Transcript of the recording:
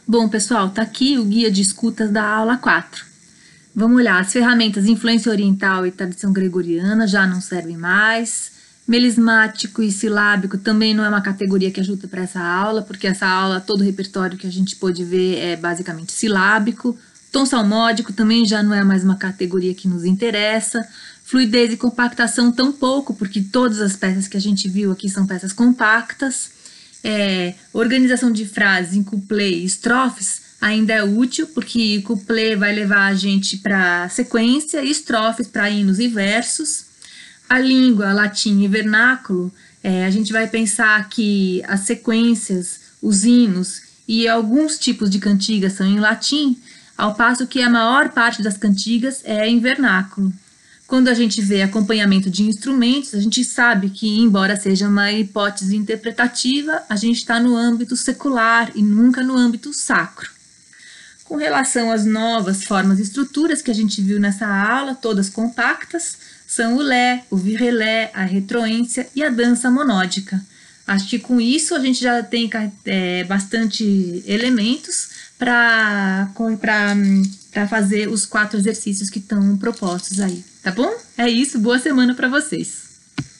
Bom, pessoal, tá aqui o guia de escutas da aula 4. Vamos olhar, as ferramentas influência oriental e tradição gregoriana já não servem mais. Melismático e silábico também não é uma categoria que ajuda para essa aula, porque essa aula, todo o repertório que a gente pôde ver é basicamente silábico. Tom salmódico também já não é mais uma categoria que nos interessa. Fluidez e compactação tampouco, porque todas as peças que a gente viu aqui são peças compactas. Organização de frases em couplet e estrofes ainda é útil, porque couplet vai levar a gente para sequência e estrofes para hinos e versos. A língua, latim e vernáculo, a gente vai pensar que as sequências, os hinos e alguns tipos de cantigas são em latim, ao passo que a maior parte das cantigas é em vernáculo. Quando a gente vê acompanhamento de instrumentos, a gente sabe que, embora seja uma hipótese interpretativa, a gente está no âmbito secular e nunca no âmbito sacro. Com relação às novas formas e estruturas que a gente viu nessa aula, todas compactas, são o lé, o virrelé, a retroência e a dança monódica. Acho que com isso a gente já tem bastante elementos para fazer os 4 exercícios que estão propostos aí, tá bom? É isso, boa semana para vocês!